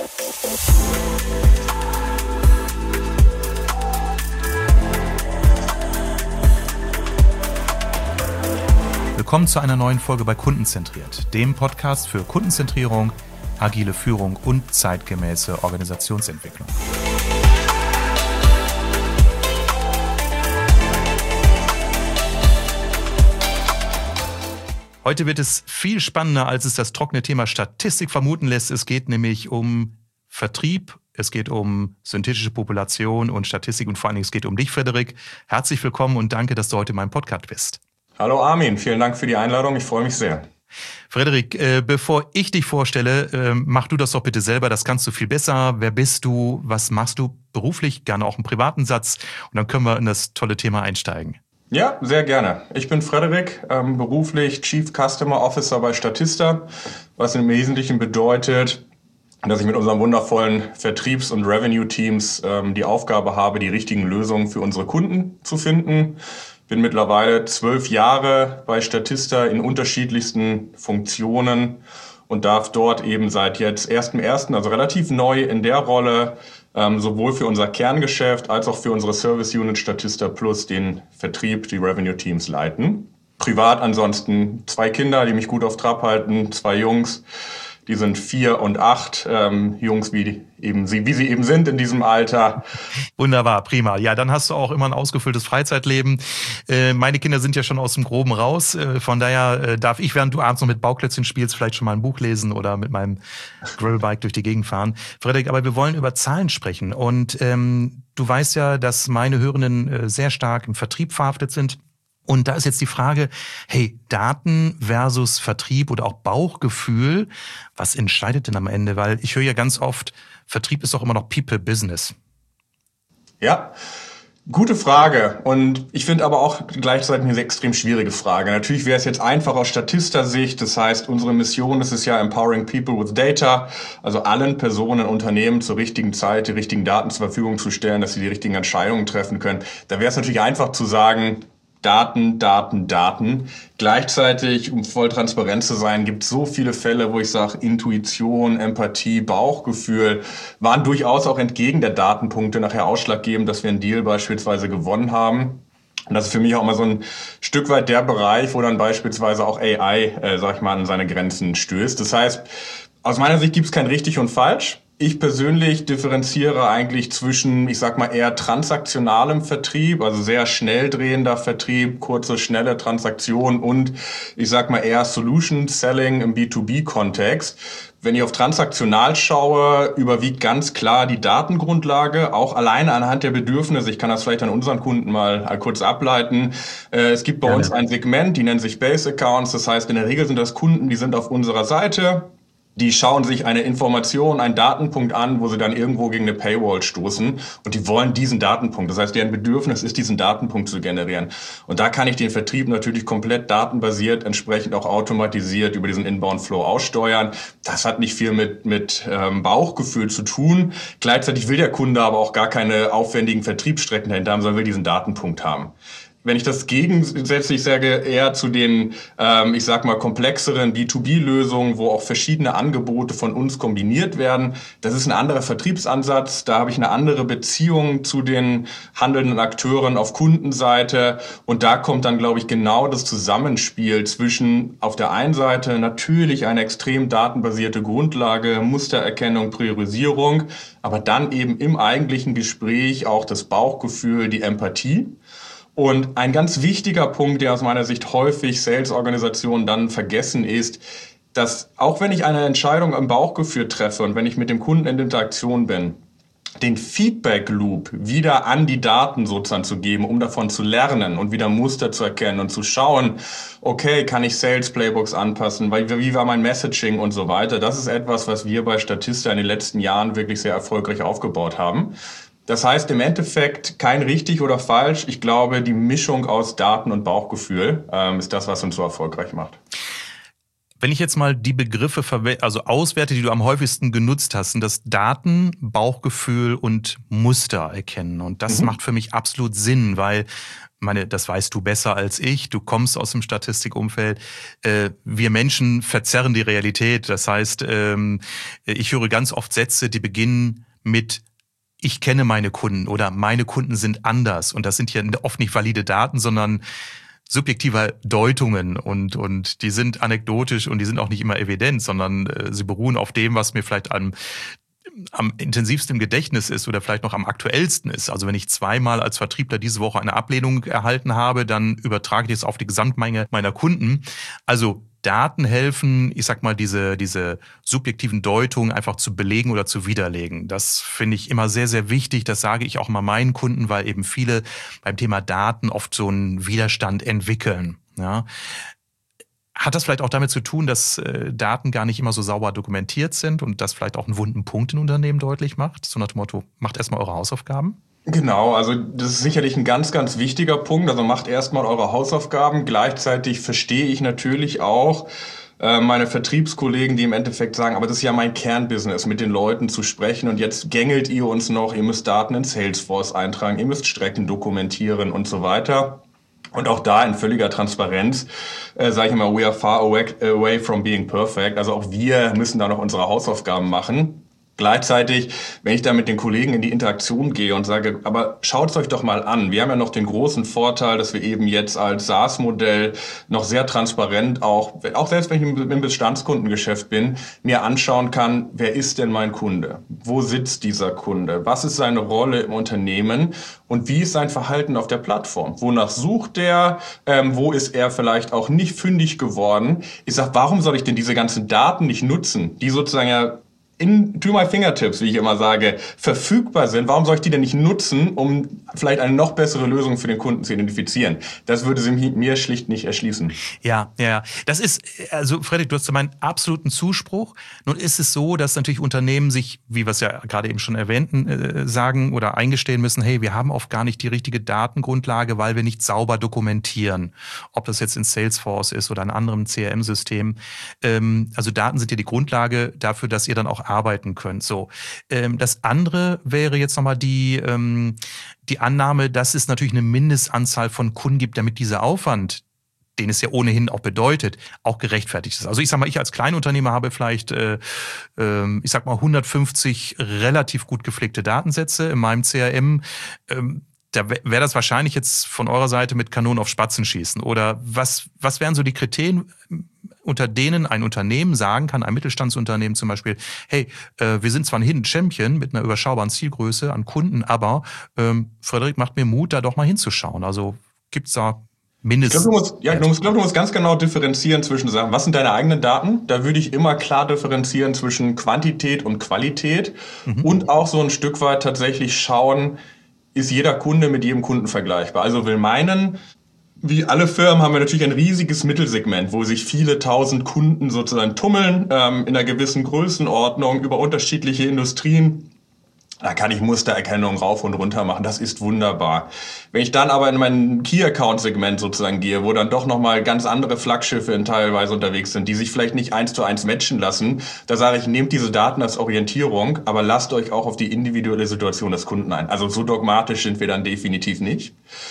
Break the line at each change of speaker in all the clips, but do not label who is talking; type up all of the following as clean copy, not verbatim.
Willkommen zu einer neuen Folge bei Kundenzentriert, dem Podcast für Kundenzentrierung, agile Führung und zeitgemäße Organisationsentwicklung. Heute wird es viel spannender, als es das trockene Thema Statistik vermuten lässt. Es geht nämlich um Vertrieb, es geht um synthetische Population und Statistik und vor allen Dingen es geht um dich, Frederik. Herzlich willkommen und danke, dass du heute in meinem Podcast bist.
Hallo Armin, vielen Dank für die Einladung, ich freue mich sehr.
Frederik, bevor ich dich vorstelle, mach du das doch bitte selber, das kannst du viel besser. Wer bist du, was machst du beruflich, gerne auch einen privaten Satz und dann können wir in das tolle Thema einsteigen.
Ja, sehr gerne. Ich bin Frederik, beruflich Chief Customer Officer bei Statista, was im Wesentlichen bedeutet, dass ich mit unseren wundervollen Vertriebs- und Revenue-Teams die Aufgabe habe, die richtigen Lösungen für unsere Kunden zu finden. Bin mittlerweile 12 Jahre bei Statista in unterschiedlichsten Funktionen und darf dort eben seit jetzt 1.1., also relativ neu in der Rolle, sowohl für unser Kerngeschäft als auch für unsere Service Unit Statista Plus den Vertrieb, die Revenue Teams leiten. Privat ansonsten 2 Kinder, die mich gut auf Trab halten, 2 Jungs. Die sind 4 und 8, Jungs, wie sie eben sind in diesem Alter.
Wunderbar, prima. Ja, dann hast du auch immer ein ausgefülltes Freizeitleben. Meine Kinder sind ja schon aus dem Groben raus. Von daher darf ich, während du abends noch mit Bauklötzchen spielst, vielleicht schon mal ein Buch lesen oder mit meinem Gravelbike durch die Gegend fahren. Frederik, aber wir wollen über Zahlen sprechen. Und du weißt ja, dass meine Hörenden sehr stark im Vertrieb verhaftet sind. Und da ist jetzt die Frage, hey, Daten versus Vertrieb oder auch Bauchgefühl, was entscheidet denn am Ende? Weil ich höre ja ganz oft, Vertrieb ist doch immer noch People Business.
Ja, gute Frage. Und ich finde aber auch gleichzeitig eine extrem schwierige Frage. Natürlich wäre es jetzt einfach aus Statista-Sicht. Das heißt, unsere Mission ist es ja Empowering People with Data, also allen Personen, Unternehmen zur richtigen Zeit die richtigen Daten zur Verfügung zu stellen, dass sie die richtigen Entscheidungen treffen können. Da wäre es natürlich einfach zu sagen, Daten, Daten, Daten. Gleichzeitig, um voll transparent zu sein, gibt es so viele Fälle, wo ich sage, Intuition, Empathie, Bauchgefühl waren durchaus auch entgegen der Datenpunkte nachher ausschlaggebend, dass wir einen Deal beispielsweise gewonnen haben. Und das ist für mich auch mal so ein Stück weit der Bereich, wo dann beispielsweise auch AI, an seine Grenzen stößt. Das heißt, aus meiner Sicht gibt es kein richtig und falsch. Ich persönlich differenziere eigentlich zwischen, eher transaktionalem Vertrieb, also sehr schnell drehender Vertrieb, kurze, schnelle Transaktionen und, eher Solution Selling im B2B-Kontext. Wenn ich auf transaktional schaue, überwiegt ganz klar die Datengrundlage, auch alleine anhand der Bedürfnisse. Ich kann das vielleicht an unseren Kunden mal kurz ableiten. Es gibt bei uns ein Segment, die nennt sich Base Accounts. Das heißt, in der Regel sind das Kunden, die sind auf unserer Seite. Die schauen sich eine Information, einen Datenpunkt an, wo sie dann irgendwo gegen eine Paywall stoßen und die wollen diesen Datenpunkt. Das heißt, deren Bedürfnis ist, diesen Datenpunkt zu generieren. Und da kann ich den Vertrieb natürlich komplett datenbasiert, entsprechend auch automatisiert über diesen Inbound-Flow aussteuern. Das hat nicht viel mit Bauchgefühl zu tun. Gleichzeitig will der Kunde aber auch gar keine aufwendigen Vertriebsstrecken dahinter haben, sondern will diesen Datenpunkt haben. Wenn ich das gegensätzlich sage, eher zu den, komplexeren B2B-Lösungen, wo auch verschiedene Angebote von uns kombiniert werden, das ist ein anderer Vertriebsansatz. Da habe ich eine andere Beziehung zu den handelnden Akteuren auf Kundenseite. Und da kommt dann, glaube ich, genau das Zusammenspiel zwischen auf der einen Seite natürlich eine extrem datenbasierte Grundlage, Mustererkennung, Priorisierung, aber dann eben im eigentlichen Gespräch auch das Bauchgefühl, die Empathie. Und ein ganz wichtiger Punkt, der aus meiner Sicht häufig Sales-Organisationen dann vergessen ist, dass auch wenn ich eine Entscheidung im Bauchgefühl treffe und wenn ich mit dem Kunden in Interaktion bin, den Feedback-Loop wieder an die Daten sozusagen zu geben, um davon zu lernen und wieder Muster zu erkennen und zu schauen, okay, kann ich Sales-Playbooks anpassen, wie war mein Messaging und so weiter. Das ist etwas, was wir bei Statista in den letzten Jahren wirklich sehr erfolgreich aufgebaut haben. Das heißt im Endeffekt kein richtig oder falsch. Ich glaube, die Mischung aus Daten und Bauchgefühl ist das, was uns so erfolgreich macht.
Wenn ich jetzt mal die Begriffe auswerte, die du am häufigsten genutzt hast, sind das Daten, Bauchgefühl und Muster erkennen. Und das macht für mich absolut Sinn, weil das weißt du besser als ich, du kommst aus dem Statistikumfeld. Wir Menschen verzerren die Realität. Das heißt, ich höre ganz oft Sätze, die beginnen mit ich kenne meine Kunden oder meine Kunden sind anders. Und das sind ja oft nicht valide Daten, sondern subjektive Deutungen und die sind anekdotisch und die sind auch nicht immer evident, sondern sie beruhen auf dem, was mir vielleicht am intensivsten im Gedächtnis ist oder vielleicht noch am aktuellsten ist. Also wenn ich zweimal als Vertriebler diese Woche eine Ablehnung erhalten habe, dann übertrage ich es auf die Gesamtmenge meiner Kunden. Also Daten helfen, ich sag mal, diese subjektiven Deutungen einfach zu belegen oder zu widerlegen. Das finde ich immer sehr, sehr wichtig. Das sage ich auch mal meinen Kunden, weil eben viele beim Thema Daten oft so einen Widerstand entwickeln. Ja. Hat das vielleicht auch damit zu tun, dass Daten gar nicht immer so sauber dokumentiert sind und das vielleicht auch einen wunden Punkt in Unternehmen deutlich macht? So nach dem Motto, macht erstmal eure Hausaufgaben.
Genau, also das ist sicherlich ein ganz, ganz wichtiger Punkt. Also macht erstmal eure Hausaufgaben. Gleichzeitig verstehe ich natürlich auch meine Vertriebskollegen, die im Endeffekt sagen, aber das ist ja mein Kernbusiness, mit den Leuten zu sprechen und jetzt gängelt ihr uns noch, ihr müsst Daten in Salesforce eintragen, ihr müsst Strecken dokumentieren und so weiter. Und auch da in völliger Transparenz, sage ich immer, we are far away from being perfect. Also auch wir müssen da noch unsere Hausaufgaben machen. Gleichzeitig, wenn ich da mit den Kollegen in die Interaktion gehe und sage, aber schaut es euch doch mal an. Wir haben ja noch den großen Vorteil, dass wir eben jetzt als SaaS-Modell noch sehr transparent auch selbst wenn ich im Bestandskundengeschäft bin, mir anschauen kann, wer ist denn mein Kunde? Wo sitzt dieser Kunde? Was ist seine Rolle im Unternehmen? Und wie ist sein Verhalten auf der Plattform? Wonach sucht der? Wo ist er vielleicht auch nicht fündig geworden? Ich sage, warum soll ich denn diese ganzen Daten nicht nutzen, die sozusagen ja to my fingertips, wie ich immer sage, verfügbar sind, warum soll ich die denn nicht nutzen, um vielleicht eine noch bessere Lösung für den Kunden zu identifizieren? Das würde sie mir schlicht nicht erschließen.
Ja. Das ist, also Fredrik, du hast meinen absoluten Zuspruch. Nun ist es so, dass natürlich Unternehmen sich, wie wir es ja gerade eben schon erwähnten, sagen oder eingestehen müssen, hey, wir haben oft gar nicht die richtige Datengrundlage, weil wir nicht sauber dokumentieren. Ob das jetzt in Salesforce ist oder in anderem CRM-System. Also Daten sind ja die Grundlage dafür, dass ihr dann auch arbeiten könnt. So, das andere wäre jetzt nochmal die Annahme, dass es natürlich eine Mindestanzahl von Kunden gibt, damit dieser Aufwand, den es ja ohnehin auch bedeutet, auch gerechtfertigt ist. Also ich sag mal, ich als Kleinunternehmer habe vielleicht, 150 relativ gut gepflegte Datensätze in meinem CRM. Da wäre das wahrscheinlich jetzt von eurer Seite mit Kanonen auf Spatzen schießen. Oder was wären so die Kriterien, unter denen ein Unternehmen sagen kann, ein Mittelstandsunternehmen zum Beispiel, hey, wir sind zwar ein Hidden Champion mit einer überschaubaren Zielgröße an Kunden, aber Fredrik, macht mir Mut, da doch mal hinzuschauen. Also gibt's da mindestens...
Du musst ganz genau differenzieren zwischen Sachen. Was sind deine eigenen Daten? Da würde ich immer klar differenzieren zwischen Quantität und Qualität und auch so ein Stück weit tatsächlich schauen, ist jeder Kunde mit jedem Kunden vergleichbar. Also will meinen, wie alle Firmen haben wir natürlich ein riesiges Mittelsegment, wo sich viele tausend Kunden sozusagen tummeln, in einer gewissen Größenordnung über unterschiedliche Industrien. Da kann ich Mustererkennung rauf und runter machen. Das ist wunderbar. Wenn ich dann aber in mein Key-Account-Segment sozusagen gehe, wo dann doch nochmal ganz andere Flaggschiffe teilweise unterwegs sind, die sich vielleicht nicht 1:1 matchen lassen, da sage ich, nehmt diese Daten als Orientierung, aber lasst euch auch auf die individuelle Situation des Kunden ein. Also so dogmatisch sind wir dann definitiv nicht.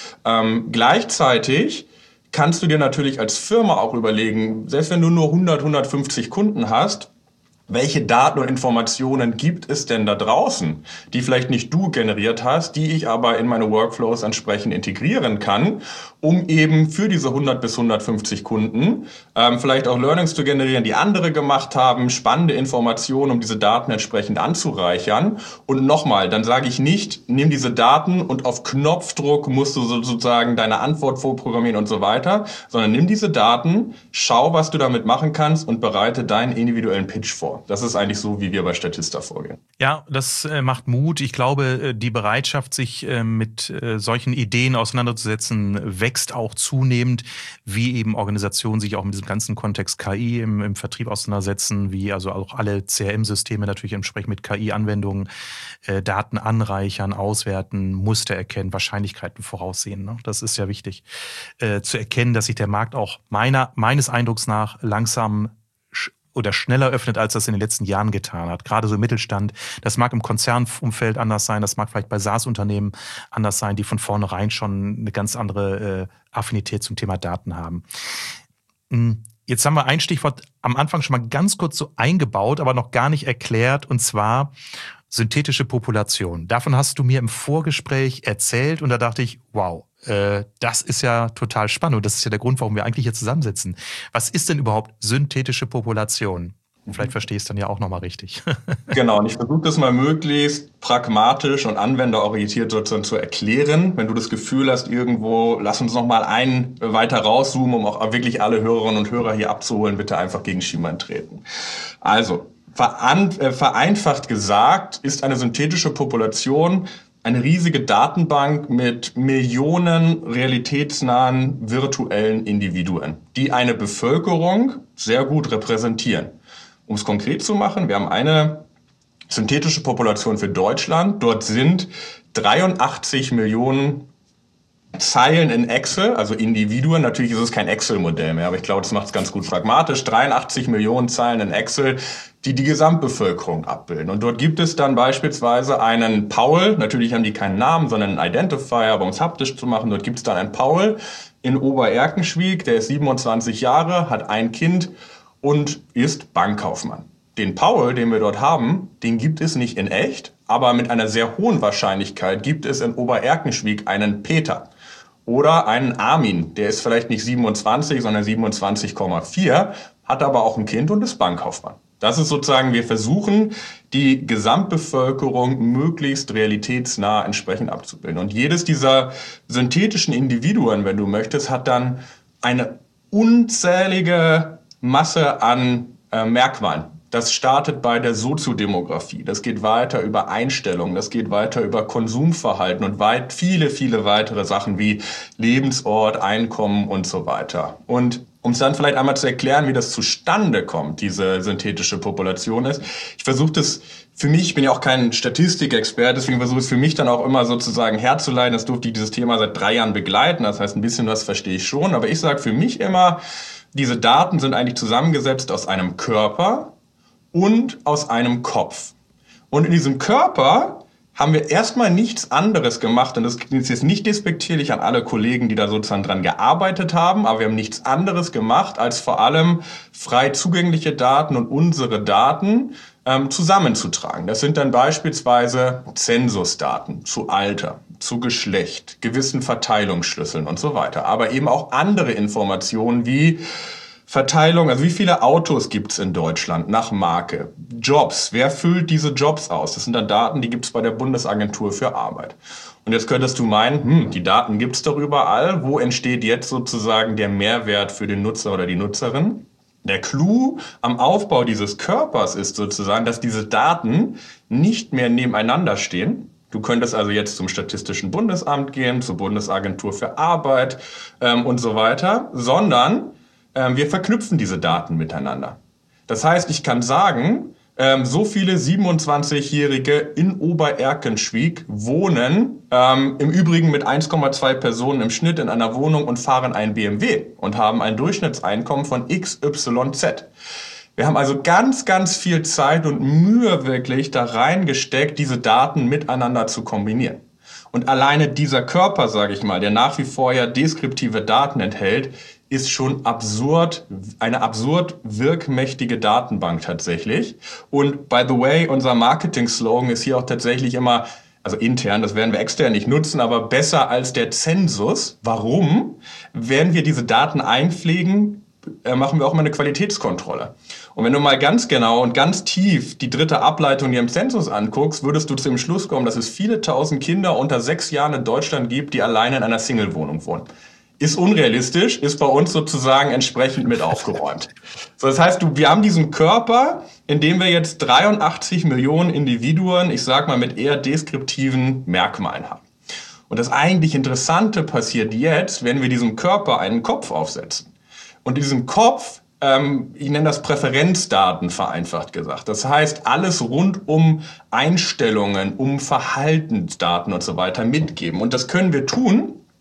Gleichzeitig kannst du dir natürlich als Firma auch überlegen, selbst wenn du nur 150 Kunden hast, welche Daten und Informationen gibt es denn da draußen, die vielleicht nicht du generiert hast, die ich aber in meine Workflows entsprechend integrieren kann, um eben für diese 100 bis 150 Kunden vielleicht auch Learnings zu generieren, die andere gemacht haben, spannende Informationen, um diese Daten entsprechend anzureichern. Und nochmal, dann sage ich nicht, nimm diese Daten und auf Knopfdruck musst du sozusagen deine Antwort vorprogrammieren und so weiter, sondern nimm diese Daten, schau, was du damit machen kannst und bereite deinen individuellen Pitch vor. Das ist eigentlich so, wie wir bei Statista vorgehen.
Ja, das macht Mut. Ich glaube, die Bereitschaft, sich mit solchen Ideen auseinanderzusetzen, wächst auch zunehmend, wie eben Organisationen sich auch mit diesem ganzen Kontext KI im Vertrieb auseinandersetzen, wie also auch alle CRM-Systeme natürlich entsprechend mit KI-Anwendungen Daten anreichern, auswerten, Muster erkennen, Wahrscheinlichkeiten voraussehen. Ne? Das ist ja wichtig, zu erkennen, dass sich der Markt auch meines Eindrucks nach langsam oder schneller öffnet, als das in den letzten Jahren getan hat. Gerade so im Mittelstand. Das mag im Konzernumfeld anders sein, das mag vielleicht bei SaaS-Unternehmen anders sein, die von vornherein schon eine ganz andere Affinität zum Thema Daten haben. Jetzt haben wir ein Stichwort am Anfang schon mal ganz kurz so eingebaut, aber noch gar nicht erklärt, und zwar synthetische Population. Davon hast du mir im Vorgespräch erzählt und da dachte ich, wow, das ist ja total spannend und das ist ja der Grund, warum wir eigentlich hier zusammensitzen. Was ist denn überhaupt synthetische Population? Vielleicht verstehe ich es dann ja auch nochmal richtig.
Genau, und ich versuche das mal möglichst pragmatisch und anwenderorientiert sozusagen zu erklären. Wenn du das Gefühl hast, irgendwo, lass uns nochmal einen weiter rauszoomen, um auch wirklich alle Hörerinnen und Hörer hier abzuholen, bitte einfach gegen Schienbein treten. Also, vereinfacht gesagt ist eine synthetische Population eine riesige Datenbank mit Millionen realitätsnahen virtuellen Individuen, die eine Bevölkerung sehr gut repräsentieren. Um es konkret zu machen, wir haben eine synthetische Population für Deutschland. Dort sind 83 Millionen Zeilen in Excel, also Individuen. Natürlich ist es kein Excel-Modell mehr, aber ich glaube, das macht es ganz gut pragmatisch. 83 Millionen Zeilen in Excel, die die Gesamtbevölkerung abbilden. Und dort gibt es dann beispielsweise einen Paul. Natürlich haben die keinen Namen, sondern einen Identifier, aber um es haptisch zu machen, dort gibt es dann einen Paul in Obererkenschwick, der ist 27 Jahre, hat ein Kind und ist Bankkaufmann. Den Paul, den wir dort haben, den gibt es nicht in echt, aber mit einer sehr hohen Wahrscheinlichkeit gibt es in Obererkenschwick einen Peter oder einen Armin. Der ist vielleicht nicht 27, sondern 27,4, hat aber auch ein Kind und ist Bankkaufmann. Das ist sozusagen, wir versuchen, die Gesamtbevölkerung möglichst realitätsnah entsprechend abzubilden. Und jedes dieser synthetischen Individuen, wenn du möchtest, hat dann eine unzählige Masse an Merkmalen. Das startet bei der Soziodemografie, das geht weiter über Einstellungen, das geht weiter über Konsumverhalten und viele weitere Sachen wie Lebensort, Einkommen und so weiter. Und um es dann vielleicht einmal zu erklären, wie das zustande kommt, diese synthetische Population ist, ich versuche das für mich, ich bin ja auch kein Statistikexperte, deswegen versuche ich es für mich dann auch immer sozusagen herzuleiten. Das durfte ich dieses Thema seit 3 Jahren begleiten, das heißt, ein bisschen was verstehe ich schon, aber ich sage für mich immer, diese Daten sind eigentlich zusammengesetzt aus einem Körper und aus einem Kopf. Und in diesem Körper haben wir erstmal nichts anderes gemacht, und das ist jetzt nicht despektierlich an alle Kollegen, die da sozusagen dran gearbeitet haben, aber wir haben nichts anderes gemacht, als vor allem frei zugängliche Daten und unsere Daten zusammenzutragen. Das sind dann beispielsweise Zensusdaten zu Alter, zu Geschlecht, gewissen Verteilungsschlüsseln und so weiter, aber eben auch andere Informationen wie Verteilung, also wie viele Autos gibt's in Deutschland nach Marke, Jobs, wer füllt diese Jobs aus? Das sind dann Daten, die gibt's bei der Bundesagentur für Arbeit. Und jetzt könntest du meinen, die Daten gibt's doch überall, wo entsteht jetzt sozusagen der Mehrwert für den Nutzer oder die Nutzerin? Der Clou am Aufbau dieses Körpers ist sozusagen, dass diese Daten nicht mehr nebeneinander stehen. Du könntest also jetzt zum Statistischen Bundesamt gehen, zur Bundesagentur für Arbeit und so weiter, sondern wir verknüpfen diese Daten miteinander. Das heißt, ich kann sagen, so viele 27-Jährige in Obererkenschwick wohnen im Übrigen mit 1,2 Personen im Schnitt in einer Wohnung und fahren ein BMW und haben ein Durchschnittseinkommen von XYZ. Wir haben also ganz viel Zeit und Mühe wirklich da reingesteckt, diese Daten miteinander zu kombinieren. Und alleine dieser Körper, sage ich mal, der nach wie vor ja deskriptive Daten enthält, ist schon eine absurd wirkmächtige Datenbank tatsächlich. Und by the way, unser Marketing-Slogan ist hier auch tatsächlich immer, also intern, das werden wir extern nicht nutzen, aber besser als der Zensus. Warum? Wenn wir diese Daten einpflegen, machen wir auch mal eine Qualitätskontrolle. Und wenn du mal ganz genau und ganz tief die dritte Ableitung dir im Zensus anguckst, würdest du zu dem Schluss kommen, dass es viele tausend Kinder unter 6 Jahren in Deutschland gibt, die alleine in einer Single-Wohnung wohnen. Ist unrealistisch, ist bei uns sozusagen entsprechend mit aufgeräumt. So, das heißt, wir haben diesen Körper, in dem wir jetzt 83 Millionen Individuen, ich sag mal, mit eher deskriptiven Merkmalen haben. Und das eigentlich Interessante passiert jetzt, wenn wir diesem Körper einen Kopf aufsetzen. Und diesem Kopf, ich nenne das Präferenzdaten vereinfacht gesagt. Das heißt, alles rund um Einstellungen, um Verhaltensdaten und so weiter mitgeben. Und das können wir tun,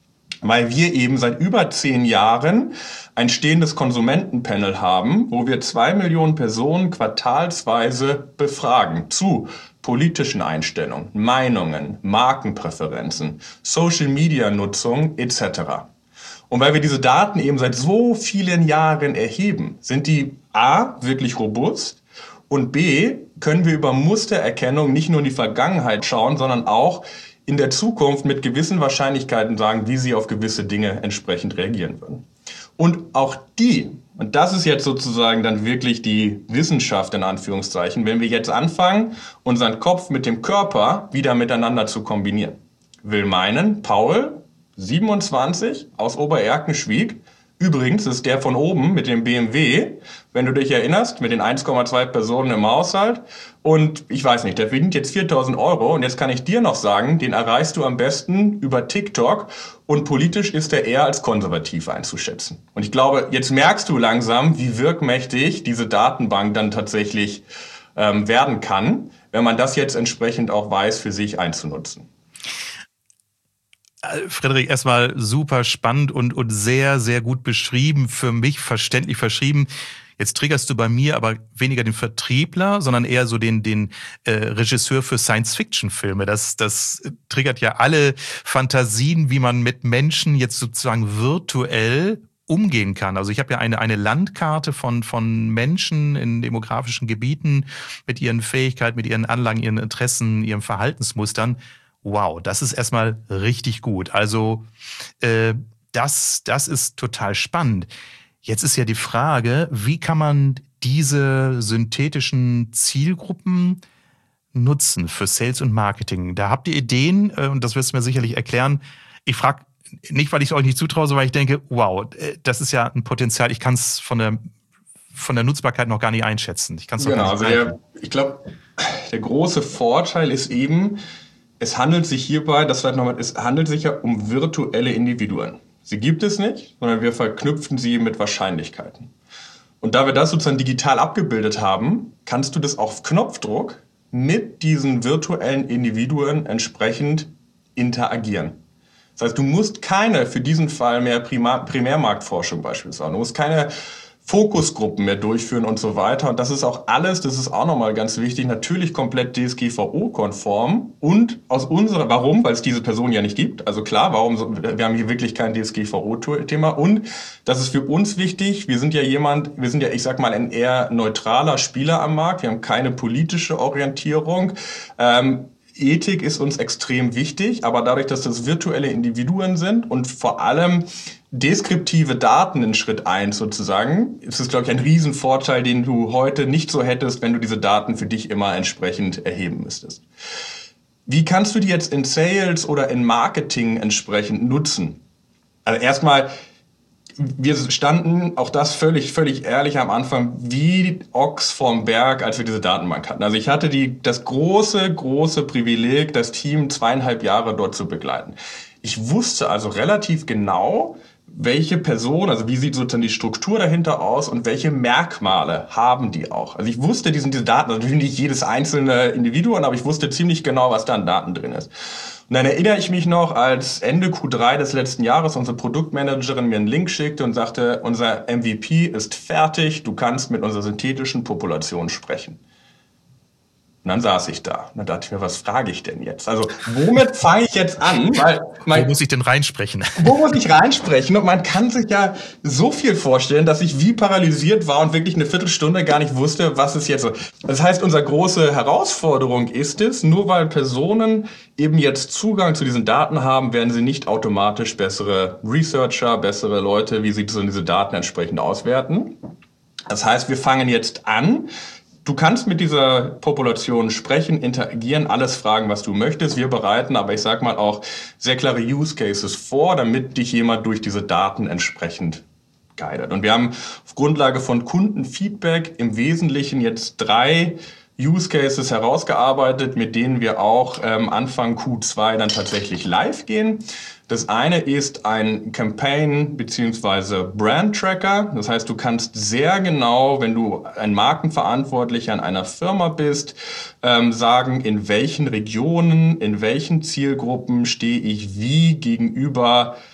weil wir eben seit über 10 Jahren ein stehendes Konsumentenpanel haben, wo wir 2 Millionen Personen quartalsweise befragen zu politischen Einstellungen, Meinungen, Markenpräferenzen, Social-Media-Nutzung etc. Und weil wir diese Daten eben seit so vielen Jahren erheben, sind die A, wirklich robust und B, können wir über Mustererkennung nicht nur in die Vergangenheit schauen, sondern auch in der Zukunft mit gewissen Wahrscheinlichkeiten sagen, wie sie auf gewisse Dinge entsprechend reagieren würden. Und auch und das ist jetzt sozusagen dann wirklich die Wissenschaft in Anführungszeichen, wenn wir jetzt anfangen, unseren Kopf mit dem Körper wieder miteinander zu kombinieren. Will meinen, Paul, 27, aus Obererkenschwick, übrigens ist der von oben mit dem BMW, wenn du dich erinnerst, mit den 1,2 Personen im Haushalt. Und ich weiß nicht, der verdient jetzt 4.000 Euro. Und jetzt kann ich dir noch sagen, den erreichst du am besten über TikTok. Und politisch ist er eher als konservativ einzuschätzen. Und ich glaube, jetzt merkst du langsam, wie wirkmächtig diese Datenbank dann tatsächlich werden kann, wenn man das jetzt entsprechend auch weiß, für sich einzunutzen.
Frederik, erstmal super spannend und sehr, sehr gut beschrieben, für mich verständlich verschrieben. Jetzt triggerst du bei mir aber weniger den Vertriebler, sondern eher so den Regisseur für Science-Fiction-Filme. Das triggert ja alle Fantasien, wie man mit Menschen jetzt sozusagen virtuell umgehen kann. Also ich habe ja eine Landkarte von Menschen in demografischen Gebieten mit ihren Fähigkeiten, mit ihren Anlagen, ihren Interessen, ihren Verhaltensmustern. Wow, das ist erstmal richtig gut. Also das ist total spannend. Jetzt ist ja die Frage, wie kann man diese synthetischen Zielgruppen nutzen für Sales und Marketing? Da habt ihr Ideen und das wirst du mir sicherlich erklären. Ich frage nicht, weil ich es euch nicht zutraue, sondern weil ich denke, wow, das ist ja ein Potenzial. Ich kann es von der Nutzbarkeit noch gar nicht einschätzen. Ich
Ich glaube, der große Vorteil ist eben, es handelt sich hierbei, es handelt sich ja um virtuelle Individuen. Sie gibt es nicht, sondern wir verknüpfen sie mit Wahrscheinlichkeiten. Und da wir das sozusagen digital abgebildet haben, kannst du das auf Knopfdruck mit diesen virtuellen Individuen entsprechend interagieren. Das heißt, du musst keine, für diesen Fall mehr Primärmarktforschung beispielsweise, du musst keine Fokusgruppen mehr durchführen und so weiter. Und das ist auch alles, das ist auch nochmal ganz wichtig, natürlich komplett DSGVO-konform und warum? Weil es diese Person ja nicht gibt. Also klar, wir haben hier wirklich kein DSGVO-Thema und das ist für uns wichtig, wir sind ja, ich sag mal, ein eher neutraler Spieler am Markt, wir haben keine politische Orientierung. Ethik ist uns extrem wichtig, aber dadurch, dass das virtuelle Individuen sind und vor allem deskriptive Daten in Schritt 1 sozusagen, ist es, glaube ich, ein Riesenvorteil, den du heute nicht so hättest, wenn du diese Daten für dich immer entsprechend erheben müsstest. Wie kannst du die jetzt in Sales oder in Marketing entsprechend nutzen? Also erstmal, wir standen, auch das völlig ehrlich am Anfang, wie Ochs vorm Berg, als wir diese Datenbank hatten. Also ich hatte das große Privileg, das Team 2,5 Jahre dort zu begleiten. Ich wusste also relativ genau, welche Person, also wie sieht sozusagen die Struktur dahinter aus und welche Merkmale haben die auch. Also ich wusste diese Daten, also natürlich nicht jedes einzelne Individuum, aber ich wusste ziemlich genau, was da an Daten drin ist. Und dann erinnere ich mich noch, als Ende Q3 des letzten Jahres unsere Produktmanagerin mir einen Link schickte und sagte, unser MVP ist fertig, du kannst mit unserer synthetischen Population sprechen. Und dann saß ich da. Und dann dachte ich mir, was frage ich denn jetzt? Also, womit fange ich jetzt an?
Wo muss ich denn reinsprechen?
Wo muss ich reinsprechen? Und man kann sich ja so viel vorstellen, dass ich wie paralysiert war und wirklich eine Viertelstunde gar nicht wusste, was ist jetzt so. Das heißt, unsere große Herausforderung ist es, nur weil Personen eben jetzt Zugang zu diesen Daten haben, werden sie nicht automatisch bessere Researcher, bessere Leute, wie sie so diese Daten entsprechend auswerten. Das heißt, wir fangen jetzt an. Du kannst mit dieser Population sprechen, interagieren, alles fragen, was du möchtest. Wir bereiten aber, ich sag mal, auch sehr klare Use Cases vor, damit dich jemand durch diese Daten entsprechend guidet. Und wir haben auf Grundlage von Kundenfeedback im Wesentlichen jetzt 3 Use Cases herausgearbeitet, mit denen wir auch Anfang Q2 dann tatsächlich live gehen. Das eine ist ein Campaign bzw. Brand Tracker. Das heißt, du kannst sehr genau, wenn du ein Markenverantwortlicher in einer Firma bist, sagen, in welchen Regionen, in welchen Zielgruppen stehe ich wie gegenüber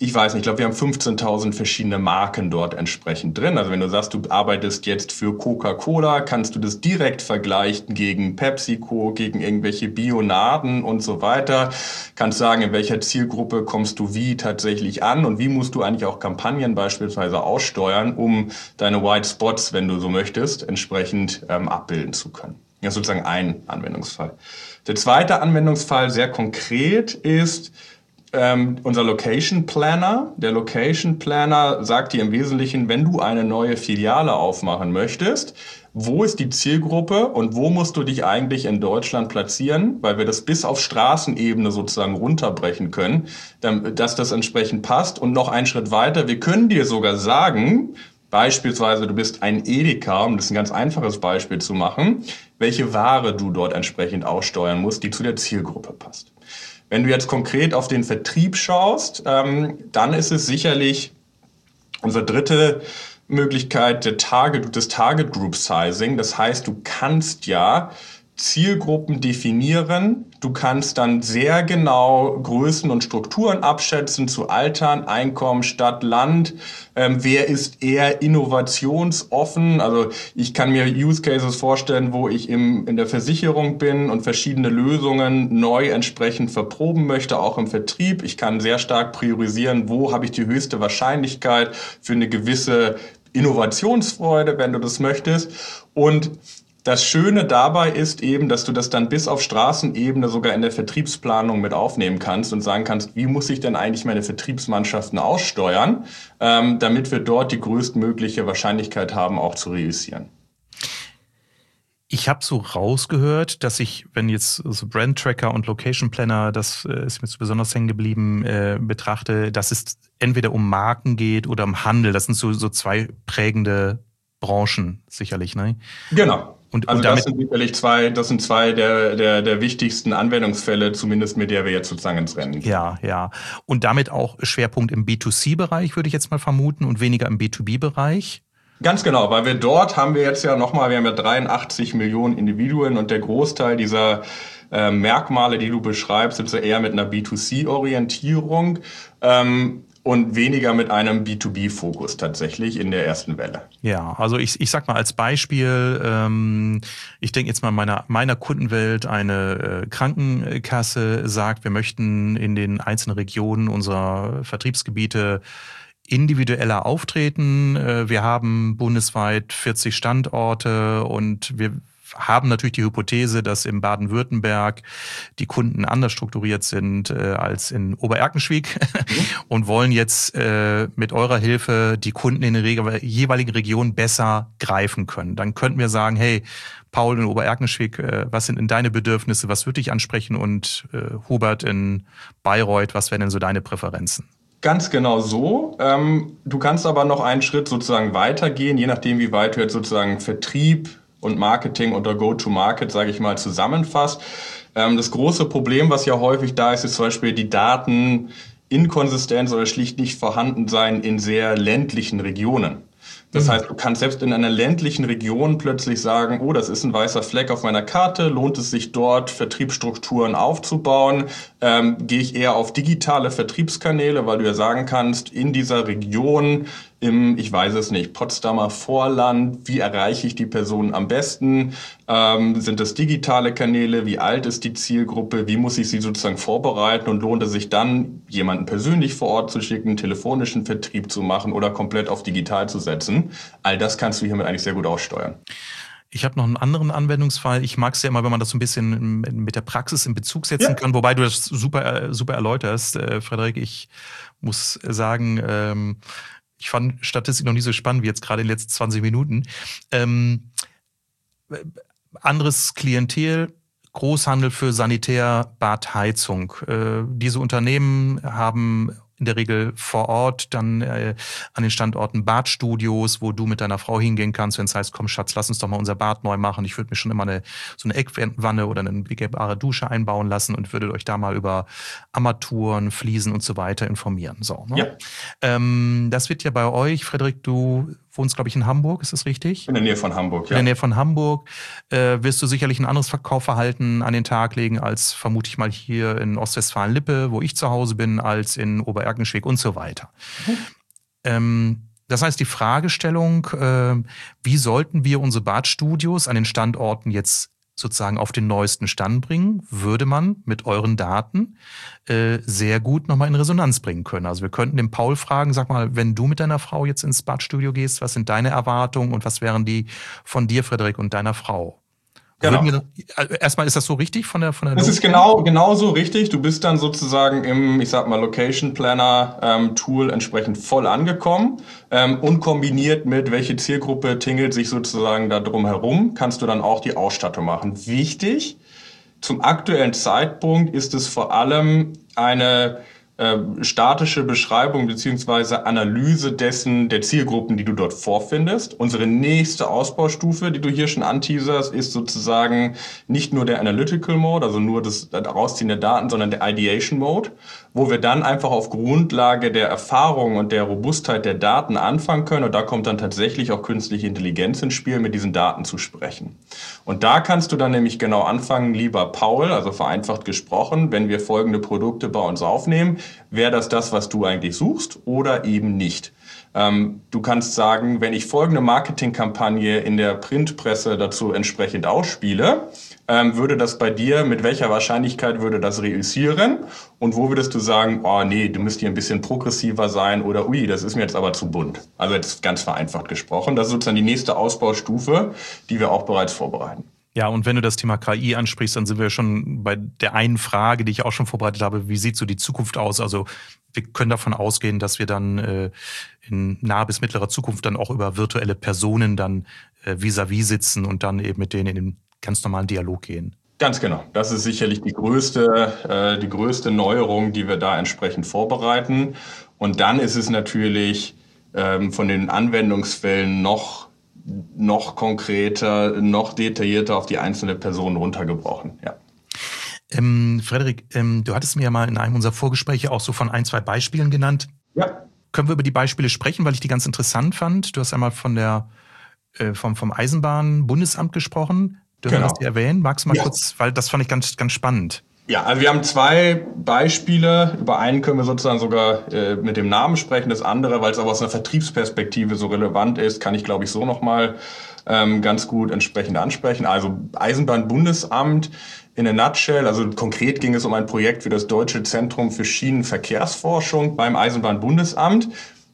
ich weiß nicht, ich glaube, wir haben 15.000 verschiedene Marken dort entsprechend drin. Also wenn du sagst, du arbeitest jetzt für Coca-Cola, kannst du das direkt vergleichen gegen PepsiCo, gegen irgendwelche Bionaden und so weiter. Kannst sagen, in welcher Zielgruppe kommst du wie tatsächlich an und wie musst du eigentlich auch Kampagnen beispielsweise aussteuern, um deine White Spots, wenn du so möchtest, entsprechend abbilden zu können. Das ist sozusagen ein Anwendungsfall. Der zweite Anwendungsfall, sehr konkret, ist unser Location Planner. Der Location Planner sagt dir im Wesentlichen, wenn du eine neue Filiale aufmachen möchtest, wo ist die Zielgruppe und wo musst du dich eigentlich in Deutschland platzieren, weil wir das bis auf Straßenebene sozusagen runterbrechen können, dass das entsprechend passt. Und noch einen Schritt weiter, wir können dir sogar sagen, beispielsweise du bist ein Edeka, um das ein ganz einfaches Beispiel zu machen, welche Ware du dort entsprechend aussteuern musst, die zu der Zielgruppe passt. Wenn du jetzt konkret auf den Vertrieb schaust, dann ist es sicherlich unsere dritte Möglichkeit, das Target Group Sizing. Das heißt, du kannst ja Zielgruppen definieren. Du kannst dann sehr genau Größen und Strukturen abschätzen zu Altern, Einkommen, Stadt, Land. Wer ist eher innovationsoffen? Also ich kann mir Use Cases vorstellen, wo ich in der Versicherung bin und verschiedene Lösungen neu entsprechend verproben möchte, auch im Vertrieb. Ich kann sehr stark priorisieren, wo habe ich die höchste Wahrscheinlichkeit für eine gewisse Innovationsfreude, wenn du das möchtest. Und das Schöne dabei ist eben, dass du das dann bis auf Straßenebene sogar in der Vertriebsplanung mit aufnehmen kannst und sagen kannst, wie muss ich denn eigentlich meine Vertriebsmannschaften aussteuern, damit wir dort die größtmögliche Wahrscheinlichkeit haben, auch zu realisieren.
Ich habe so rausgehört, dass ich, wenn jetzt so Brand Tracker und Location Planner, das ist mir so besonders hängen geblieben, betrachte, dass es entweder um Marken geht oder um Handel. Das sind so zwei prägende Branchen sicherlich, ne?
Genau.
Und
also
damit,
das sind sicherlich zwei der wichtigsten Anwendungsfälle, zumindest mit der wir jetzt sozusagen ins Rennen gehen.
Ja. Und damit auch Schwerpunkt im B2C-Bereich, würde ich jetzt mal vermuten, und weniger im B2B-Bereich.
Ganz genau, weil wir haben ja 83 Millionen Individuen und der Großteil dieser Merkmale, die du beschreibst, sind so eher mit einer B2C-Orientierung. Und weniger mit einem B2B-Fokus tatsächlich in der ersten Welle.
Ja, also ich sag mal als Beispiel, ich denke jetzt mal meiner Kundenwelt, eine Krankenkasse sagt, wir möchten in den einzelnen Regionen unserer Vertriebsgebiete individueller auftreten. Wir haben bundesweit 40 Standorte und wir haben natürlich die Hypothese, dass im Baden-Württemberg die Kunden anders strukturiert sind als in Obererkenschwick und wollen jetzt mit eurer Hilfe die Kunden in der jeweiligen Region besser greifen können. Dann könnten wir sagen, hey, Paul in Obererkenschwick, was sind denn deine Bedürfnisse, was würde dich ansprechen? Und Hubert in Bayreuth, was wären denn so deine Präferenzen?
Ganz genau so. Du kannst aber noch einen Schritt sozusagen weitergehen, je nachdem, wie weit du jetzt sozusagen Vertrieb und Marketing oder Go-to-Market, sage ich mal, zusammenfasst. Das große Problem, was ja häufig da ist, ist zum Beispiel die Dateninkonsistenz oder schlicht nicht vorhanden sein in sehr ländlichen Regionen. Das heißt, du kannst selbst in einer ländlichen Region plötzlich sagen, oh, das ist ein weißer Fleck auf meiner Karte, lohnt es sich dort Vertriebsstrukturen aufzubauen? Gehe ich eher auf digitale Vertriebskanäle, weil du ja sagen kannst, in dieser Region ich weiß es nicht, Potsdamer Vorland, wie erreiche ich die Personen am besten? Sind das digitale Kanäle? Wie alt ist die Zielgruppe? Wie muss ich sie sozusagen vorbereiten? Und lohnt es sich dann, jemanden persönlich vor Ort zu schicken, telefonischen Vertrieb zu machen oder komplett auf digital zu setzen? All das kannst du hiermit eigentlich sehr gut aussteuern.
Ich habe noch einen anderen Anwendungsfall. Ich mag es ja immer, wenn man das so ein bisschen mit der Praxis in Bezug setzen kann, wobei du das super erläuterst, Frederik. Ich muss sagen, ich fand Statistik noch nie so spannend wie jetzt gerade in den letzten 20 Minuten. Anderes Klientel, Großhandel für Sanitär, Bad, Heizung. Diese Unternehmen haben in der Regel vor Ort dann an den Standorten Badstudios, wo du mit deiner Frau hingehen kannst, wenn es heißt, komm Schatz, lass uns doch mal unser Bad neu machen. Ich würde mir schon immer so eine Eckwanne oder eine begehbare Dusche einbauen lassen und würde euch da mal über Armaturen, Fliesen und so weiter informieren. So, ne? Ja. Das wird ja bei euch, Frederik, du wohnst, glaube ich, in Hamburg, ist das richtig?
In der Nähe von Hamburg,
ja. In der Nähe von Hamburg wirst du sicherlich ein anderes Verkaufverhalten an den Tag legen, als vermute ich mal hier in Ostwestfalen-Lippe, wo ich zu Hause bin, als in Obererkenschwick Erkenschwick und so weiter. Das heißt, die Fragestellung, wie sollten wir unsere Badstudios an den Standorten jetzt sozusagen auf den neuesten Stand bringen, würde man mit euren Daten sehr gut nochmal in Resonanz bringen können. Also wir könnten den Paul fragen, sag mal, wenn du mit deiner Frau jetzt ins Badstudio gehst, was sind deine Erwartungen und was wären die von dir, Frederik, und deiner Frau?
Genau.
Erstmal, ist das so richtig von der
Das ist genau so richtig. Du bist dann sozusagen im, ich sag mal, Location Planner Tool entsprechend voll angekommen und kombiniert mit, welche Zielgruppe tingelt sich sozusagen da drum herum, kannst du dann auch die Ausstattung machen. Wichtig, zum aktuellen Zeitpunkt ist es vor allem eine statische Beschreibung beziehungsweise Analyse dessen der Zielgruppen, die du dort vorfindest. Unsere nächste Ausbaustufe, die du hier schon anteaserst, ist sozusagen nicht nur der Analytical Mode, also nur das Rausziehen der Daten, sondern der Ideation Mode, wo wir dann einfach auf Grundlage der Erfahrung und der Robustheit der Daten anfangen können. Und da kommt dann tatsächlich auch künstliche Intelligenz ins Spiel, mit diesen Daten zu sprechen. Und da kannst du dann nämlich genau anfangen, lieber Paul, also vereinfacht gesprochen, wenn wir folgende Produkte bei uns aufnehmen, wäre das, was du eigentlich suchst oder eben nicht. Du kannst sagen, wenn ich folgende Marketingkampagne in der Printpresse dazu entsprechend ausspiele, würde das bei dir, mit welcher Wahrscheinlichkeit würde das reüssieren? Und wo würdest du sagen, oh nee, du müsst hier ein bisschen progressiver sein oder ui, das ist mir jetzt aber zu bunt. Also jetzt ganz vereinfacht gesprochen. Das ist sozusagen die nächste Ausbaustufe, die wir auch bereits vorbereiten.
Ja, und wenn du das Thema KI ansprichst, dann sind wir schon bei der einen Frage, die ich auch schon vorbereitet habe. Wie sieht so die Zukunft aus? Also wir können davon ausgehen, dass wir dann in naher bis mittlerer Zukunft dann auch über virtuelle Personen dann vis-à-vis sitzen und dann eben mit denen in den ganz normalen Dialog gehen.
Ganz genau. Das ist sicherlich die größte Neuerung, die wir da entsprechend vorbereiten. Und dann ist es natürlich von den Anwendungsfällen noch konkreter, noch detaillierter auf die einzelne Person runtergebrochen. Ja.
Frederik, du hattest mir ja mal in einem unserer Vorgespräche auch so von 1, 2 Beispielen genannt.
Ja.
Können wir über die Beispiele sprechen, weil ich die ganz interessant fand? Du hast einmal vom Eisenbahnbundesamt gesprochen. Dürfen wir das hier erwähnen? Magst du mal kurz, weil das fand ich ganz, ganz spannend.
Ja, also wir haben 2 Beispiele. Über einen können wir sozusagen sogar mit dem Namen sprechen. Das andere, weil es aber aus einer Vertriebsperspektive so relevant ist, kann ich, glaube ich, so nochmal ganz gut entsprechend ansprechen. Also Eisenbahnbundesamt in a nutshell. Also konkret ging es um ein Projekt für das Deutsche Zentrum für Schienenverkehrsforschung beim Eisenbahnbundesamt.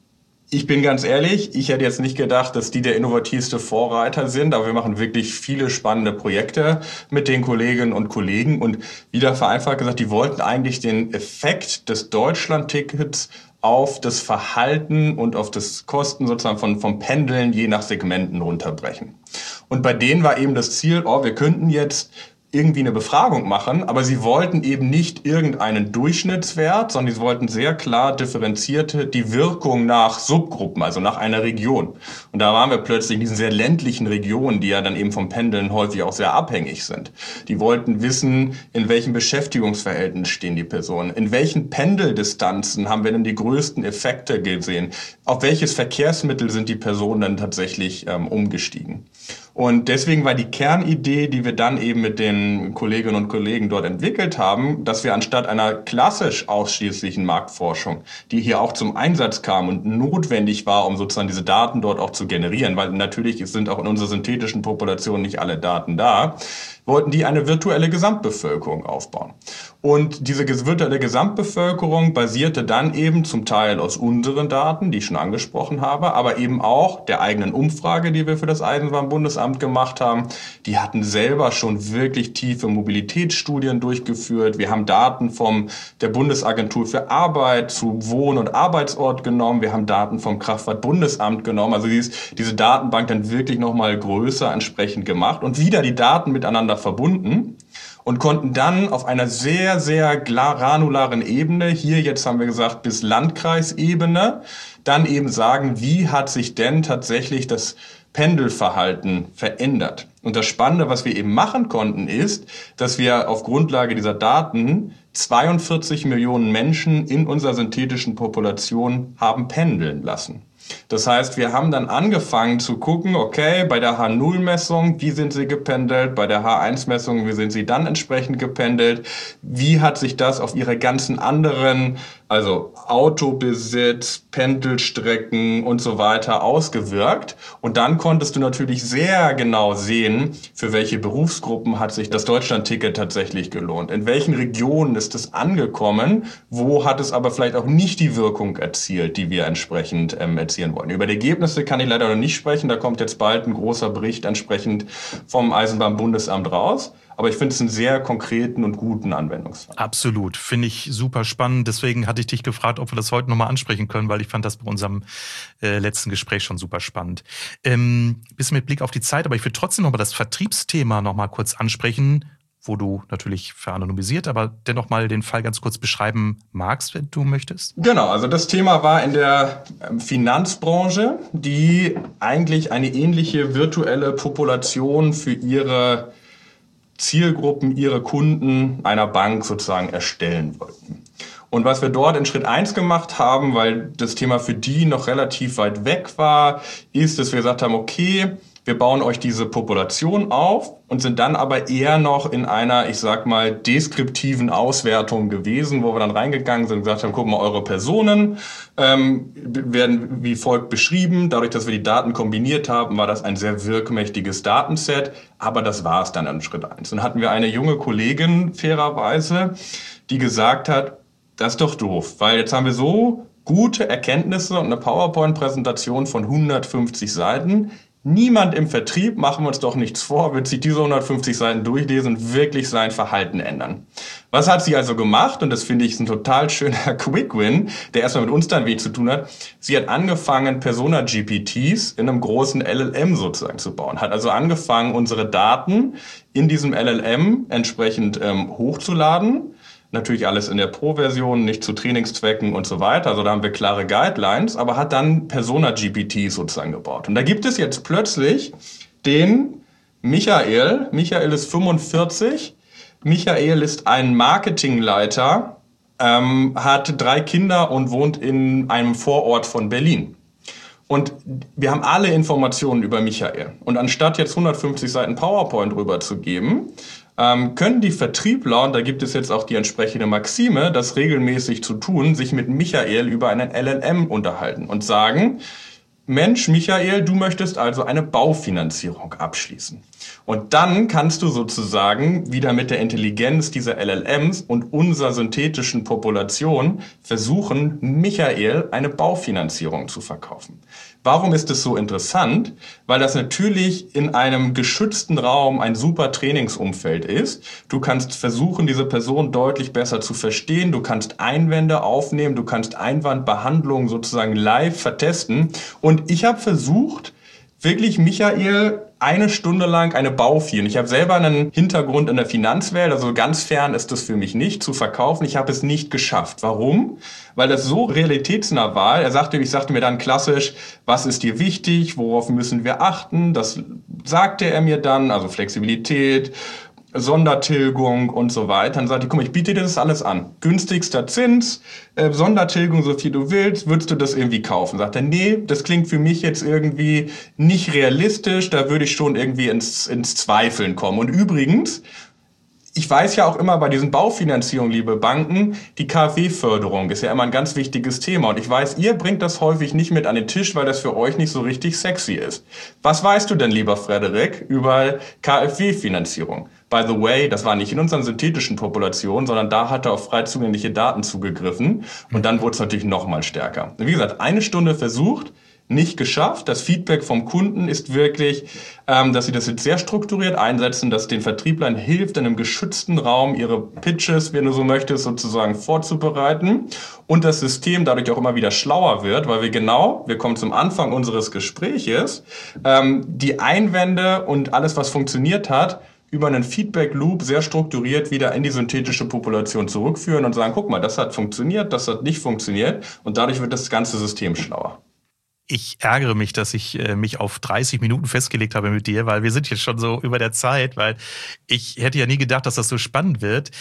Ich bin ganz ehrlich, ich hätte jetzt nicht gedacht, dass die der innovativste Vorreiter sind, aber wir machen wirklich viele spannende Projekte mit den Kolleginnen und Kollegen und wieder vereinfacht gesagt, die wollten eigentlich den Effekt des Deutschlandtickets auf das Verhalten und auf das Kosten sozusagen vom Pendeln je nach Segmenten runterbrechen. Und bei denen war eben das Ziel, wir könnten jetzt irgendwie eine Befragung machen, aber sie wollten eben nicht irgendeinen Durchschnittswert, sondern sie wollten sehr klar differenzierte die Wirkung nach Subgruppen, also nach einer Region. Und da waren wir plötzlich in diesen sehr ländlichen Regionen, die ja dann eben vom Pendeln häufig auch sehr abhängig sind. Die wollten wissen, in welchem Beschäftigungsverhältnis stehen die Personen, in welchen Pendeldistanzen haben wir denn die größten Effekte gesehen, auf welches Verkehrsmittel sind die Personen dann tatsächlich umgestiegen. Und deswegen war die Kernidee, die wir dann eben mit den Kolleginnen und Kollegen dort entwickelt haben, dass wir anstatt einer klassisch ausschließlichen Marktforschung, die hier auch zum Einsatz kam und notwendig war, um sozusagen diese Daten dort auch zu generieren, weil natürlich sind auch in unserer synthetischen Population nicht alle Daten da, wollten die eine virtuelle Gesamtbevölkerung aufbauen. Und diese virtuelle Gesamtbevölkerung basierte dann eben zum Teil aus unseren Daten, die ich schon angesprochen habe, aber eben auch der eigenen Umfrage, die wir für das Eisenbahnbundesamt gemacht haben. Die hatten selber schon wirklich tiefe Mobilitätsstudien durchgeführt. Wir haben Daten der Bundesagentur für Arbeit zu Wohn- und Arbeitsort genommen. Wir haben Daten vom Kraftfahrtbundesamt genommen. Also diese Datenbank dann wirklich nochmal größer entsprechend gemacht und wieder die Daten miteinander verbunden. Und konnten dann auf einer sehr, sehr granularen Ebene, hier jetzt haben wir gesagt bis Landkreisebene, dann eben sagen, wie hat sich denn tatsächlich das Pendelverhalten verändert. Und das Spannende, was wir eben machen konnten, ist, dass wir auf Grundlage dieser Daten 42 Millionen Menschen in unserer synthetischen Population haben pendeln lassen. Das heißt, wir haben dann angefangen zu gucken, okay, bei der H0-Messung, wie sind sie gependelt, bei der H1-Messung, wie sind sie dann entsprechend gependelt, wie hat sich das auf ihre ganzen anderen, also Autobesitz, Pendelstrecken und so weiter ausgewirkt. Und dann konntest du natürlich sehr genau sehen, für welche Berufsgruppen hat sich das Deutschlandticket tatsächlich gelohnt. In welchen Regionen ist es angekommen, wo hat es aber vielleicht auch nicht die Wirkung erzielt, die wir entsprechend erzielen wollen. Über die Ergebnisse kann ich leider noch nicht sprechen, da kommt jetzt bald ein großer Bericht entsprechend vom Eisenbahnbundesamt raus. Aber ich finde es einen sehr konkreten und guten Anwendungsfall.
Absolut, finde ich super spannend. Deswegen hatte ich dich gefragt, ob wir das heute nochmal ansprechen können, weil ich fand das bei unserem letzten Gespräch schon super spannend. Bisschen mit Blick auf die Zeit, aber ich will trotzdem nochmal das Vertriebsthema nochmal kurz ansprechen, wo du natürlich veranonymisiert, aber dennoch mal den Fall ganz kurz beschreiben magst, wenn du möchtest.
Genau, also das Thema war in der Finanzbranche, die eigentlich eine ähnliche virtuelle Population für ihre Zielgruppen, ihre Kunden einer Bank sozusagen erstellen wollten. Und was wir dort in Schritt 1 gemacht haben, weil das Thema für die noch relativ weit weg war, ist, dass wir gesagt haben, okay, wir bauen euch diese Population auf und sind dann aber eher noch in einer, ich sag mal, deskriptiven Auswertung gewesen, wo wir dann reingegangen sind und gesagt haben, guck mal, eure Personen werden wie folgt beschrieben. Dadurch, dass wir die Daten kombiniert haben, war das ein sehr wirkmächtiges Datenset. Aber das war es dann an Schritt 1. Dann hatten wir eine junge Kollegin, fairerweise, die gesagt hat, das ist doch doof, weil jetzt haben wir so gute Erkenntnisse und eine PowerPoint-Präsentation von 150 Seiten. Niemand im Vertrieb, machen wir uns doch nichts vor, wird sich diese 150 Seiten durchlesen und wirklich sein Verhalten ändern. Was hat sie also gemacht? Und das finde ich ein total schöner Quick-Win, der erstmal mit uns dann wenig zu tun hat. Sie hat angefangen, Persona-GPTs in einem großen LLM sozusagen zu bauen. Hat also angefangen, unsere Daten in diesem LLM entsprechend hochzuladen. Natürlich alles in der Pro-Version, nicht zu Trainingszwecken und so weiter. Also da haben wir klare Guidelines, aber hat dann Persona-GPT sozusagen gebaut. Und da gibt es jetzt plötzlich den Michael. Michael ist 45. Michael ist ein Marketingleiter, hat 3 Kinder und wohnt in einem Vorort von Berlin. Und wir haben alle Informationen über Michael. Und anstatt jetzt 150 Seiten PowerPoint rüberzugeben, können die Vertriebler, und da gibt es jetzt auch die entsprechende Maxime, das regelmäßig zu tun, sich mit Michael über einen LLM unterhalten und sagen, Mensch, Michael, du möchtest also eine Baufinanzierung abschließen. Und dann kannst du sozusagen wieder mit der Intelligenz dieser LLMs und unserer synthetischen Population versuchen, Michael eine Baufinanzierung zu verkaufen. Warum ist es so interessant? Weil das natürlich in einem geschützten Raum ein super Trainingsumfeld ist. Du kannst versuchen, diese Person deutlich besser zu verstehen. Du kannst Einwände aufnehmen. Du kannst Einwandbehandlungen sozusagen live vertesten. Und ich habe versucht, wirklich Michael 1 Stunde lang eine Baufi. Und ich habe selber einen Hintergrund in der Finanzwelt, also ganz fern ist das für mich nicht, zu verkaufen. Ich habe es nicht geschafft. Warum? Weil das so realitätsnah war. Ich sagte mir dann klassisch, was ist dir wichtig, worauf müssen wir achten? Das sagte er mir dann, also Flexibilität, Sondertilgung und so weiter. Dann sagte ich, guck mal, ich biete dir das alles an. Günstigster Zins, Sondertilgung, so viel du willst, würdest du das irgendwie kaufen? Sagt er, nee, das klingt für mich jetzt irgendwie nicht realistisch, da würde ich schon irgendwie ins Zweifeln kommen. Und übrigens, ich weiß ja auch immer bei diesen Baufinanzierungen, liebe Banken, die KfW-Förderung ist ja immer ein ganz wichtiges Thema. Und ich weiß, ihr bringt das häufig nicht mit an den Tisch, weil das für euch nicht so richtig sexy ist. Was weißt du denn, lieber Frederik, über KfW-Finanzierung? By the way, das war nicht in unseren synthetischen Populationen, sondern da hat er auf frei zugängliche Daten zugegriffen. Und dann wurde es natürlich noch mal stärker. Wie gesagt, 1 Stunde versucht, nicht geschafft. Das Feedback vom Kunden ist wirklich, dass sie das jetzt sehr strukturiert einsetzen, dass den Vertrieblern hilft, in einem geschützten Raum ihre Pitches, wenn du so möchtest, sozusagen vorzubereiten. Und das System dadurch auch immer wieder schlauer wird, weil wir kommen zum Anfang unseres Gespräches, die Einwände und alles, was funktioniert hat, über einen Feedback-Loop sehr strukturiert wieder in die synthetische Population zurückführen und sagen, guck mal, das hat funktioniert, das hat nicht funktioniert. Und dadurch wird das ganze System schlauer.
Ich ärgere mich, dass ich mich auf 30 Minuten festgelegt habe mit dir, weil wir sind jetzt schon so über der Zeit, weil ich hätte ja nie gedacht, dass das so spannend wird.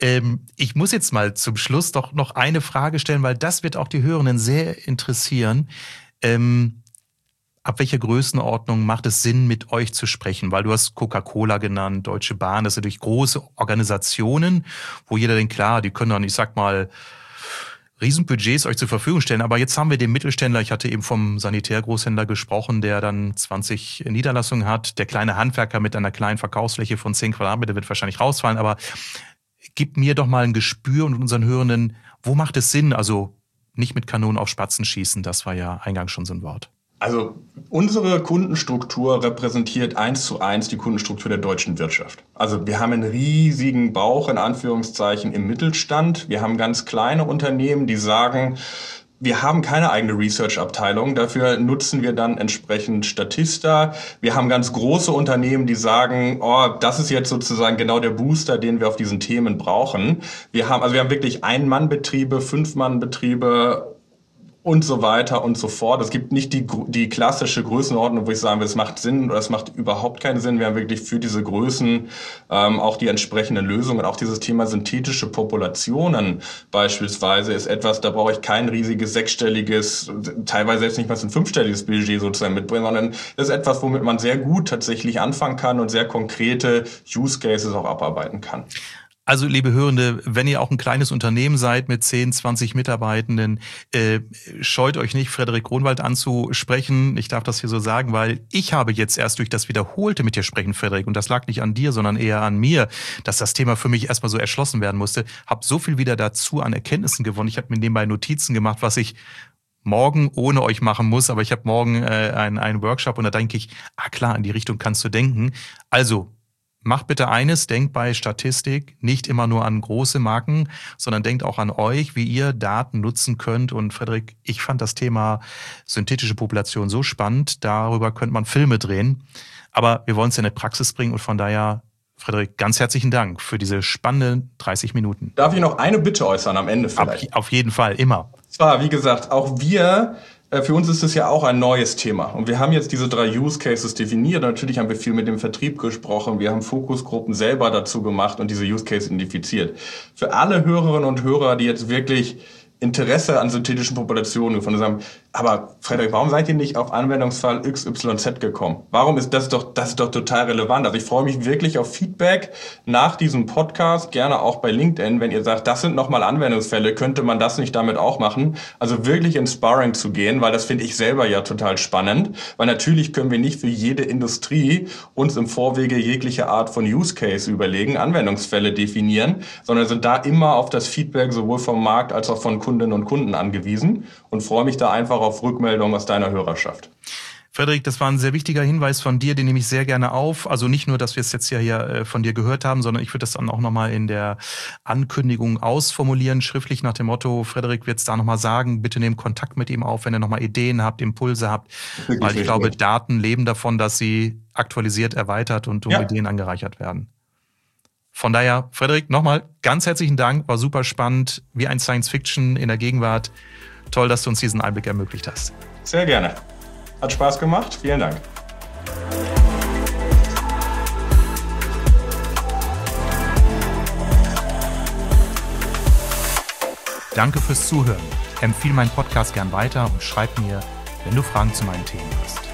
Ich muss jetzt mal zum Schluss doch noch eine Frage stellen, weil das wird auch die Hörenden sehr interessieren. Ab welcher Größenordnung macht es Sinn, mit euch zu sprechen? Weil du hast Coca-Cola genannt, Deutsche Bahn, das sind natürlich große Organisationen, wo jeder denkt, klar, die können dann, ich sag mal, Riesenbudgets euch zur Verfügung stellen. Aber jetzt haben wir den Mittelständler, ich hatte eben vom Sanitärgroßhändler gesprochen, der dann 20 Niederlassungen hat. Der kleine Handwerker mit einer kleinen Verkaufsfläche von 10 Quadratmeter wird wahrscheinlich rausfallen. Aber gib mir doch mal ein Gespür und unseren Hörenden, wo macht es Sinn? Also nicht mit Kanonen auf Spatzen schießen, das war ja eingangs schon so ein Wort.
Also unsere Kundenstruktur repräsentiert 1:1 die Kundenstruktur der deutschen Wirtschaft. Also wir haben einen riesigen Bauch in Anführungszeichen im Mittelstand. Wir haben ganz kleine Unternehmen, die sagen, wir haben keine eigene Research-Abteilung, dafür nutzen wir dann entsprechend Statista. Wir haben ganz große Unternehmen, die sagen, oh, das ist jetzt sozusagen genau der Booster, den wir auf diesen Themen brauchen. Wir haben wirklich Ein-Mann-Betriebe, 5-Mann-Betriebe, und so weiter und so fort. Es gibt nicht die klassische Größenordnung, wo ich sagen will, es macht Sinn oder es macht überhaupt keinen Sinn. Wir haben wirklich für diese Größen auch die entsprechenden Lösungen. Auch dieses Thema synthetische Populationen beispielsweise ist etwas, da brauche ich kein riesiges sechsstelliges, teilweise selbst nicht mal ein fünfstelliges Budget sozusagen mitbringen, sondern das ist etwas, womit man sehr gut tatsächlich anfangen kann und sehr konkrete Use Cases auch abarbeiten kann.
Also, liebe Hörende, wenn ihr auch ein kleines Unternehmen seid mit 10, 20 Mitarbeitenden, scheut euch nicht, Frederik Gronwald anzusprechen. Ich darf das hier so sagen, weil ich habe jetzt erst durch das Wiederholte mit dir sprechen, Frederik, und das lag nicht an dir, sondern eher an mir, dass das Thema für mich erstmal so erschlossen werden musste. Hab so viel wieder dazu an Erkenntnissen gewonnen. Ich habe mir nebenbei Notizen gemacht, was ich morgen ohne euch machen muss, aber ich habe morgen einen Workshop und da denke ich, klar, in die Richtung kannst du denken. Also, macht bitte eines, denkt bei Statistik nicht immer nur an große Marken, sondern denkt auch an euch, wie ihr Daten nutzen könnt. Und Frederik, ich fand das Thema synthetische Population so spannend, darüber könnte man Filme drehen. Aber wir wollen es ja in die Praxis bringen und von daher, Frederik, ganz herzlichen Dank für diese spannenden 30 Minuten.
Darf ich noch eine Bitte äußern am Ende vielleicht?
Auf jeden Fall, immer.
Zwar, wie gesagt, auch für uns ist es ja auch ein neues Thema. Und wir haben jetzt diese 3 Use Cases definiert. Natürlich haben wir viel mit dem Vertrieb gesprochen. Wir haben Fokusgruppen selber dazu gemacht und diese Use Case identifiziert. Für alle Hörerinnen und Hörer, die jetzt wirklich Interesse an synthetischen Populationen gefunden haben. Aber Frederik, warum seid ihr nicht auf Anwendungsfall XYZ gekommen? Warum ist das ist doch total relevant. Also ich freue mich wirklich auf Feedback nach diesem Podcast, gerne auch bei LinkedIn, wenn ihr sagt, das sind nochmal Anwendungsfälle, könnte man das nicht damit auch machen? Also wirklich ins Sparring zu gehen, weil das finde ich selber ja total spannend, weil natürlich können wir nicht für jede Industrie uns im Vorwege jegliche Art von Use Case überlegen, Anwendungsfälle definieren, sondern sind da immer auf das Feedback sowohl vom Markt als auch von Kundinnen und Kunden angewiesen und freue mich da einfach auf Rückmeldungen aus deiner Hörerschaft.
Frederik, das war ein sehr wichtiger Hinweis von dir, den nehme ich sehr gerne auf. Also nicht nur, dass wir es jetzt ja hier von dir gehört haben, sondern ich würde das dann auch nochmal in der Ankündigung ausformulieren, schriftlich nach dem Motto, Frederik wird es da nochmal sagen, bitte nehmt Kontakt mit ihm auf, wenn ihr nochmal Ideen habt, Impulse habt, weil ich glaube, Daten leben davon, dass sie aktualisiert, erweitert und um Ideen angereichert werden. Von daher, Frederik, nochmal ganz herzlichen Dank, war super spannend, wie ein Science-Fiction in der Gegenwart. Toll, dass du uns diesen Einblick ermöglicht hast.
Sehr gerne. Hat Spaß gemacht. Vielen Dank.
Danke fürs Zuhören. Empfehle meinen Podcast gern weiter und schreib mir, wenn du Fragen zu meinen Themen hast.